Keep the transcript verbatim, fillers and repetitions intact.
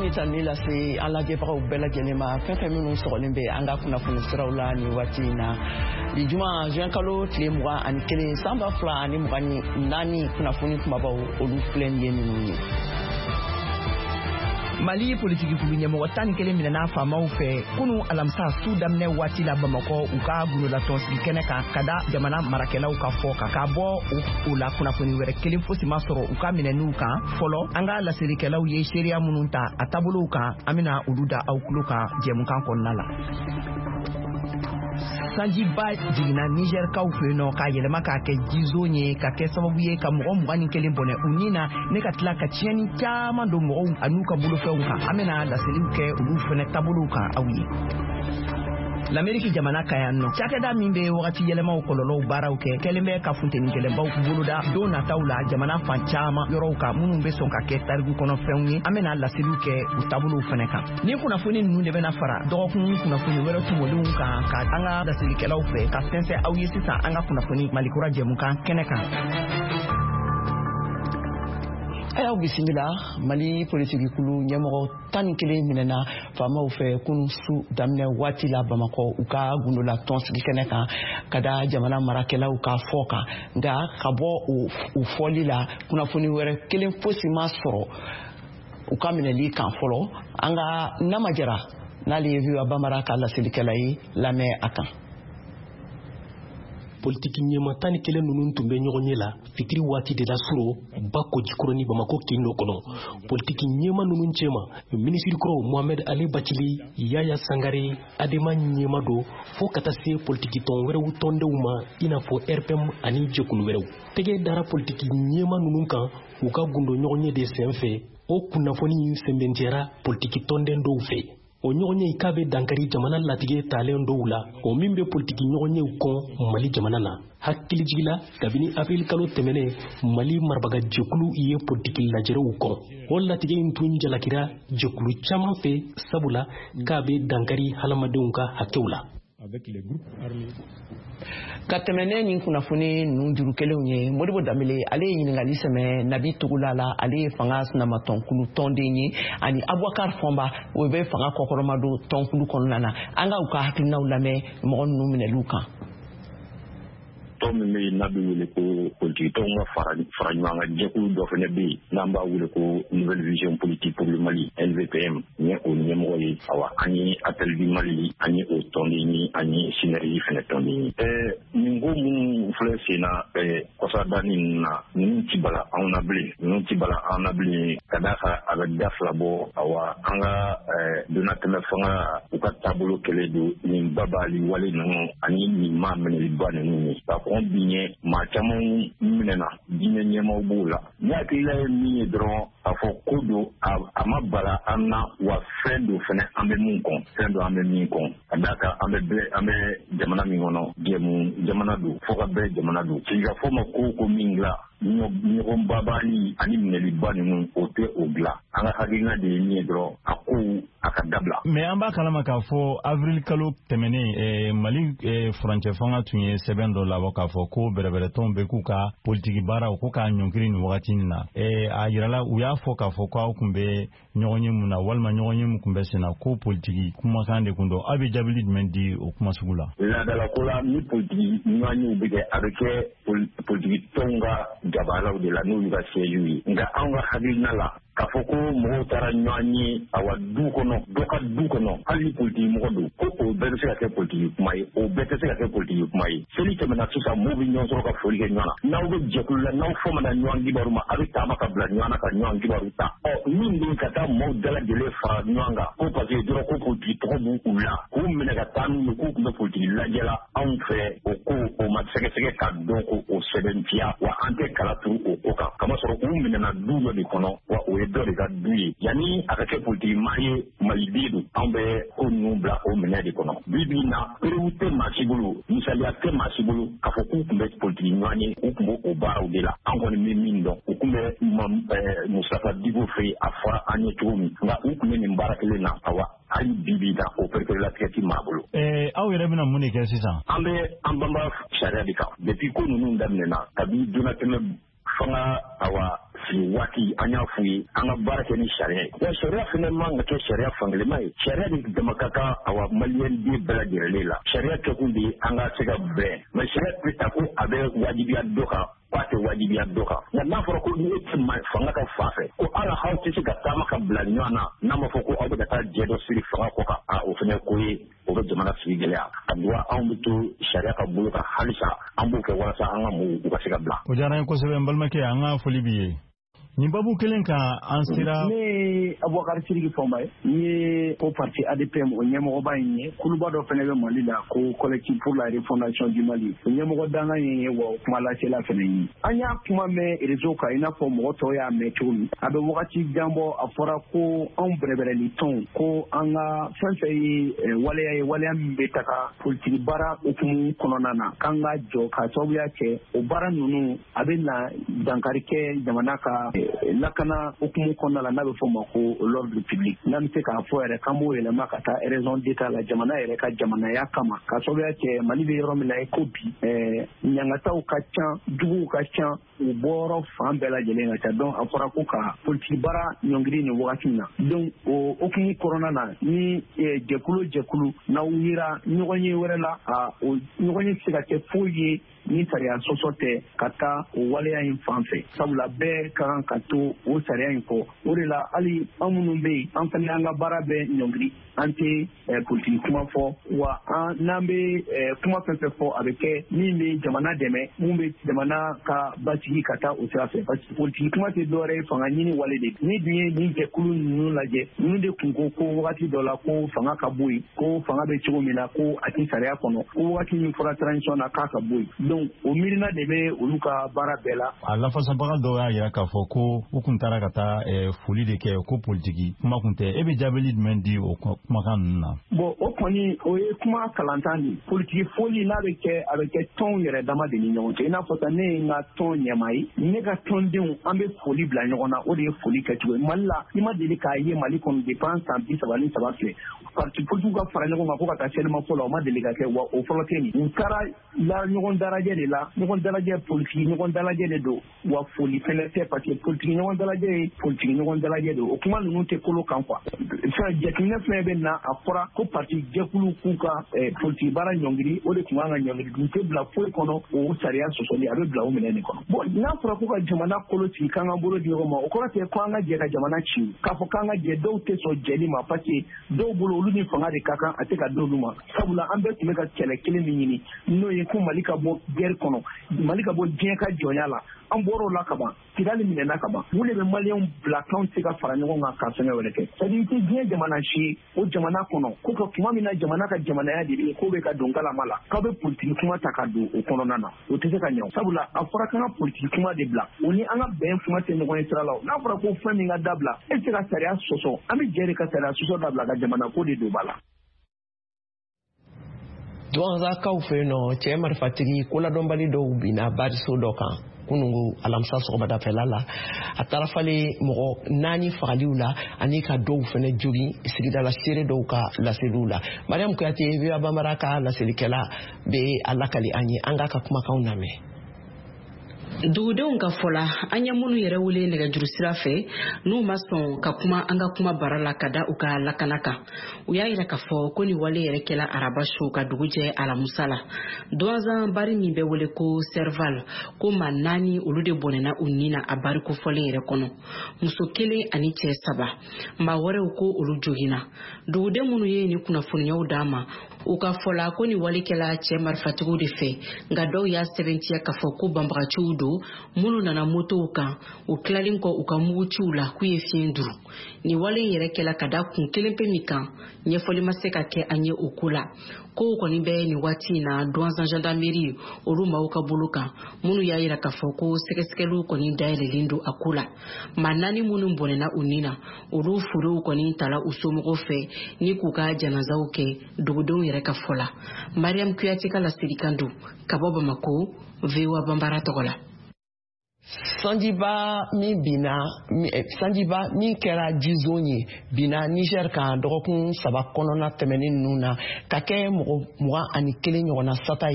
ni tani la se ala gebra bela genema fɛn minnu sɔgɔlen bɛ an ka kunnafoni siraw la ni waati in na bi juma juin kalo tile mugan ani kelen san ba fila ani mugan ni naani kunnafoni kumabaw olu filɛ nin ye ninnu ye. Mali politiki kulu ɲɛmɔgɔ tan ni kelen minɛna faamaw fɛ kunu alamisa su daminɛ waati la Bamakɔ u ka gulola tɔnsigi kɛnɛ kan ka da jamana marakɛlaw ka fɔ ka ka bɔ u la kunnafoni wɛrɛ kelen fosi ma sɔrɔ u ka minɛniw kan fɔlɔ an ka lasirikɛlaw ye seereya minnu ta a taabolow kan an bɛna olu da aw tulo kan jɛmukan kɔnɔna la. Sanjiba jiginna Nigerkaw fɛ yen nɔ ka yɛlɛma k'a kɛ jizo ye ka kɛ sababu ye ka mɔgɔ mugan ni kelen bɔnɛ u ni na ne ka tila ka tiɲɛni caman don mɔgɔw an'u ka bolofɛnw kan an bɛna laseliw kɛ olu fɛnɛ taabolow kan aw ye. L'Amérique jamana ka yan nɔ cakɛda min bɛ wagati yɛlɛmaw kɔlɔlɔw baaraw kɛ kɛlen bɛ ka funteni kɛlɛbaw boloda don nataw la jamana fan caman yɔrɔw kan minnu bɛ sɔn ka kɛ tariku kɔnɔ fɛnw ye an bɛna laseliw kɛ u taabolow fɛnɛ kan ni kunnafoni ninnu de bɛna fara dɔgɔkun kunnafoni wɛrɛ tumolenw kan ka an ka laselikɛlaw fɛ ka sɛnsɛn aw ye sisan an ka kunnafoni malikura jɛmukan kɛnɛ kan. Ayaw bisimila Mali politiki kulu ɲɛmɔgɔ tan ni kelen minɛna faamaw fɛ kunu su daminɛ waati la Bamakɔ u ka gundola tɔnsigi kɛnɛ kan ka da jamana marakɛlaw ka fɔ kan nka ka bɔ u fɔli la kunnafoni wɛrɛ kelen fosi ma sɔrɔ u ka minɛli kan fɔlɔ an ka Namajara n'ale ye Viva Bamara ka laselikɛla ye lamɛn a kan. Politiki ɲɛma tan ni kelen ninnu tun bɛ ɲɔgɔn ye la fitiri waati de la suro ba Kojikɔrɔ ni Bamakɔ kindo kɔnɔ politiki ɲɛma ninnu cɛma minisiri kɔrɔ Mohamed Ali Bachili Yaya Sangare Adema ɲɛma do fo ka taa se politiki tɔn wɛrɛw tɔndenw ma i n'a fɔ R P M ani jɛkulu wɛrɛw tɛgɛ dara politiki ɲɛma ninnu kan u ka gundo ɲɔgɔn ye de sen fɛ o kunnafoni sɛbɛntiyara politiki tɔnden dɔw fɛ. O ɲɔgɔn ye k'a bɛ dankari jamana latigɛ talen dɔw la o min bɛ politiki ɲɔgɔn yew kɔn Mali jamana na hakilijigila kabini avril kalo tɛmɛnɛ Mali marabaga jɛkulu ye politiki lajɛrew kɔn o latigɛ in tun jalakira jɛkulu caman fɛ sabula k'a bɛ dankari halamadenw ka hakɛw la. Ka tɛmɛnɛ nin kunnafoni ninnu juru kelenw ye Modibo Dambele ale ye ɲininkali sɛmɛ Nabi Tugula la ale ye fanga sinamatɔnkulu tɔnden ye ani Abubakar Fɔnba o bɛ fanga kɔkɔrɔma don tɔnkulu kɔnɔna na an ka u ka hakilinaw lamɛn mɔgɔ ninnu minɛliw kan. Tɔn min bɛ yen n'a bɛ wele ko politiki tɔnw ka fara fara ɲɔgɔn kan jɛkulu dɔ fana bɛ yen n'an b'a wele ko Nouvelle Vision Politique pour le Mali N V P M ni o ɲɛmɔgɔ ye awa an ye Appel du Mali an ye o tɔnden ye an ye Synergie fana tɔnden ye. Ɛɛ nin ko minnu filɛ sen na ɛɛ kɔsadanin ninnu na ninnu ti bala anw na bilen ninnu ti bala anw na bilen ka d'a kan a bɛ da fila bɔ awa an ka ɛɛ donatɛmɛ fanga u ka taabolo kɛlɛ don nin babali wale ninnu ani nin maa minɛliba ninnu ye. Kɔn bi ɲɛ maa caman minɛna diinɛ ɲɛmaw b'o la ne hakilila ye min ye dɔrɔn a fɔ ko don a ma bala an na wa fɛn don fɛnɛ an bɛ mun kɔn fɛn don an bɛ min kɔn ka d'a kan an bɛ bɛɛ an bɛ jamana min kɔnɔ jɛmu jamana don fo ka bɛɛ jamana don sigika fɔ ma ko ko min dilan ɲɔgɔn babali ani minɛliba ninnu o tɛ o dilan an ka hakilina de ye min ye dɔrɔn a ko a ka dabila. Mais an b'a kalama k'a fɔ avril kalo tɛmɛnen eh, Mali eh, furancɛ fanga tun ye sɛbɛn dɔ labɔ k'a fɔ ko bɛrɛbɛrɛtɔnw bɛ k'u ka politiki baaraw ko k'a ɲɔnkiri nin wagati in na eh, a yirala u y'a fɔ k'a fɔ k'aw kun bɛ ɲɔgɔn ye mun na walima ɲɔgɔn ye mun kun bɛ sen na ko politiki kumakan de kun don aw bɛ jaabili jumɛn di o kuma sugu la. Laadala ko la ni politiki ɲɔgɔnyew bɛ kɛ a bɛ kɛ politiki tɔnw ka jabalaw de la n'olu ka siège ye nka anw ka hakilina la k'a fɔ ko mɔgɔw taara ɲɔgɔn ye awa du kɔnɔ dɔ ka du kɔnɔ hali politiki mɔgɔ don ko o bɛɛ bɛ se ka kɛ politiki kuma ye o bɛɛ tɛ se ka kɛ politiki kuma ye seli tɛmɛna sisan mɔgɔw bɛ ɲɔgɔn sɔrɔ ka foli kɛ ɲɔgɔn na n'aw bɛ jɛkulu la n'aw fɔ mana ɲɔgɔn kibaru ma a bɛ taama ka bila ɲɔgɔn na ka ɲɔgɔn kibaru ta ɔ min bɛ ka taa mɔgɔw dalajɛlen fara ɲɔgɔn kan ko parce que dɔrɔn ko politiki tɔgɔ b'u u la k'u minɛ ka taa n'u ye k'u tun bɛ politiki lajɛ la anw fɛ o ko o ma sɛgɛsɛgɛ ka dɔn ko o sɛbɛntiya wa an tɛ kala turu o ko kan kamasɔrɔ u minɛna du dɔ de kɔnɔ wa o ye dɔ de ka du ye yanni a ka kɛ politiki maa ye maliden don anw bɛ ko ninnu bila o minɛ de kɔnɔ bi bi in na perewu tɛ maa si bolo misaliya tɛ maa si bolo k'a fɔ k'u tun bɛ politiki ɲɔgɔn ye u tun b'o o baaraw de la an kɔni bɛ min dɔn u tun bɛ Mustafa Diko fɛ yen a fɔra an ye cogo min nka u tun bɛ nin baara kelen na awa hali bi bi na o pereperelatigɛ ti maa bolo. ɛɛ aw yɛrɛ bɛna mun de kɛ sisan. an bɛ an banba sariya de kan depuis ko ninnu daminɛna kabi donatɛmɛ fanga awa si waati an y'a f'u ye an ka baara kɛ ni sariya ye wa sariya fana man ka kɛ sariya fankelen ye sariya de dama ka kan awa maliyɛn den bɛɛ lajɛlen la sariya kɛkun de an ka se ka bɛn mais sariya tɛ ta ko a bɛ wajibiya dɔ kan k'a tɛ wajibiya dɔ kan nka n'a fɔra ko ni e tɛ fanga ka fan fɛ ko ala aw tɛ se ka taama ka bila ɲɔgɔn na n'a ma fɔ ko aw bɛ ka taa jɛ dɔ siri fanga kɔ kan a o fana ko ye o bɛ jamana sigi gɛlɛya a duwa anw bɛ to sariya ka bolo kan halisa an b'o kɛ walasa an ka mɔgɔw u ka se ka bila. O diyara n ye kosɛbɛ n balimakɛ an ka foli b'i ye. Nin babu kelen kan an sera ne Abubakar Sidiki Fɔnba ye n ye ko parti A D P M o ɲɛmɔgɔba in ye kuluba dɔ fana bɛ Mali la ko collectif pour la refondation du Mali o ɲɛmɔgɔ dangan ye wa o kuma lasela fana ye an y'a kuma mɛn réseau kan i n'a fɔ mɔgɔ tɔw y'a mɛn cogo min a bɛ wagati jan bɔ a fɔra ko anw bɛrɛbɛrɛli tɔn ko an ka fɛn fɛn ye waleya ye waleya min bɛ taga politiki baara hukumu kɔnɔna na k'an ka jɔ ka sababuya kɛ o baara ninnu a bɛ na dankari kɛ jamana ka lakana hukumu kɔnɔna la n'a bɛ fɔ ma ko l'ordre public n'an bɛ se k'a fɔ yɛrɛ k'an b'o yɛlɛma ka taa raison d'état la jamana yɛrɛ ka jamanaya kama ka sababuya kɛ Mali bɛ yɔrɔ min na ko bi ɲangataw ka ca juguw ka ca u bɔyɔrɔ fan bɛɛ lajɛlen ka ca donc a fɔra ko ka politiki baara ɲɔngiri nin wagati na donc o hukumu kɔnɔna na ni jɛkulu jɛkulu n'aw yira ɲɔgɔn ye wɛrɛ la o ɲɔgɔn ye tɛ se ka kɛ foyi ye ni sariya sɔsɔ tɛ ka taa o waleya in fan fɛ sabula bɛɛ ka kan ka to o sariya in kɔ o de la hali an minnu bɛ yen an fana an ka baara bɛ ɲɔngiri an tɛ politiki kuma fɔ wa n'an bɛ kuma fɛn fɛn fɔ a bɛ kɛ min bɛ jamana dɛmɛ mun bɛ jamana ka basigi ka taa o sira fɛ parce que politiki kuma tɛ dɔwɛrɛ ye fanga ɲini wale de ni dun ye nin jɛkulu ninnu lajɛ ninnu de kun ko ko wagati dɔ la ko fanga ka bɔ yen ko fanga bɛ cogo min na ko a tɛ sariya kɔnɔ ko wagati min fɔra transition na k'a ka bɔ yen donc o miirina de bɛ olu ka baara bɛɛ la. A lafasabaga dɔw y'a jira k'a fɔ ko u kun taara ka taa foli de kɛ ko politiki kuma kun tɛ e bɛ jaabili jumɛn di o kumakan ninnu na. bon o kɔni o ye kuma kalantan de politiki foli n'a bɛ kɛ a bɛ kɛ tɔnw yɛrɛ dama de ni ɲɔgɔn cɛ i n'a fɔ ne ye n ka tɔn ɲɛmaa ye ne ka tɔndenw an bɛ foli bila ɲɔgɔn na o de ye foli kɛcogo ye Mali la i ma deli k'a ye Mali kɔnɔ depuis an san bi saba ni saba filɛ parti politikiw ka fara ɲɔgɔn kan ko ka taa selimafo la o ma deli ka kɛ wa o fɔlɔ tɛ nin u taara la ɲɔgɔn darajɛ de la ɲɔgɔn dalajɛ politiki ɲɔgɔn dalajɛ de don wa foli fɛnɛ tɛ parce que politiki ɲɔgɔn dalajɛ ye politiki ɲɔgɔn dalajɛ don o kuma ninnu tɛ kolo kan quoi fɛn jateminɛ fɛnɛ bɛ na a fɔra ko parti jɛkulu k'u ka politiki baara ɲɔngiri o de tun kan ka ɲɔngiri dun tɛ bila foyi kɔnɔ o sariya sɔsɔli a bɛ bila o minɛ de kɔnɔ bon n'a fɔra ko ka jamana kolo sigi k'an ka bolo di ɲɔgɔn ma o kɔrɔ tɛ ko an ka jɛ ka jamana ci k'a fɔ k'an ka jɛ dɔw tɛ sɔn jɛli ma parce que dɔw bolo olu ni fanga de ka kan a tɛ ka d'olu ma sabula an bɛɛ tun bɛ ka kɛlɛ kelen min ɲini n'o ye ko Mali ka bɔ guerre kɔnɔ Mali ka bɔ diɲɛ ka jɔnya la an bɔr'o la ka ban Kidali minɛna ka ban mun de bɛ maliyɛnw bila k'anw tɛ ka fara ɲɔgɔn kan ka fɛngɛ wɛrɛ kɛ c'est à dire i tɛ diɲɛ jamana si o jamana kɔnɔ ko ka kuma min na jamana ka jamanaya de bɛ k'o bɛ ka don galama la k'aw bɛ politiki kuma ta ka don o kɔnɔna na o tɛ se ka ɲɛ sabula a fɔra k'an ka politiki kuma de bila o ni an ka bɛn kuma tɛ ɲɔgɔn ye sira la n'a fɔra ko fɛn min ka dabila e tɛ ka sariya sɔsɔ an bɛ jɛ de ka sariya sɔsɔ dabila ka jamana ko de don ba la. Duwanzakaw fɛ yen nɔ cɛ marifatigi koladɔnbali dɔw binna bariso dɔ kan kunungu alamisa sɔgɔmadafɛla la a taara falen mɔgɔ naani fagaliw la ani ka dɔw fɛnɛ jogin sigidala seere dɔw ka laseliw la Mariam Kuyate Viva Bambara ka laselikɛla bɛ a lakali an ye an k'a ka kumakanw lamɛn. dugudenw ka fɔla an ye minnu yɛrɛ wele nɛgɛjuru sira fɛ n'u ma sɔn ka kuma an ka kuma bara la ka da u ka lakana kan u y'a yira k'a fɔ ko ni wale yɛrɛ kɛla araba su ka dugu jɛ alamusa la duwanzan bari min bɛ wele ko serval ko ma naani olu de bɔnɛna u ni na a bari kofɔlen yɛrɛ kɔnɔ muso kelen ani cɛ saba maa wɛrɛw ko olu joginna duguden minnu ye ni kunnafoniyaw d'a ma u ka fɔla ko ni wale kɛla cɛ marifatigiw de fɛ nka dɔw y'a sɛbɛntiya k'a fɔ ko banbagaciw don minnu nana motow kan u tilalen kɔ u ka muguciw la k'u ye fiɲɛ duru ni wale yɛrɛ kɛla ka da kun kelen pe min kan ɲɛfɔli ma se ka kɛ an ye o ko la kow kɔni bɛ ni waati na duwanzan gendarmerie olu maaw ka bolo kan minnu y'a yira k'a fɔ ko sɛgɛsɛgɛliw kɔni dayɛlɛlen don a ko la maa naani minnu bɔnɛna u ni na olu furuw kɔni tala u somɔgɔw fɛ ni k'u ka janazaw kɛ dugudenw yɛrɛ ka fɔ la Mariam Kuyate ka lasirikan don ka bɔ Bamako V O A Bambara tɔgɔ la. Sanjiba min bina Sanjiba min kɛra jizon ye bina Niger kan dɔgɔkun saba kɔnɔna tɛmɛnen ninnu na ka kɛ mɔgɔ mugan ani kelen ɲɔgɔnna sata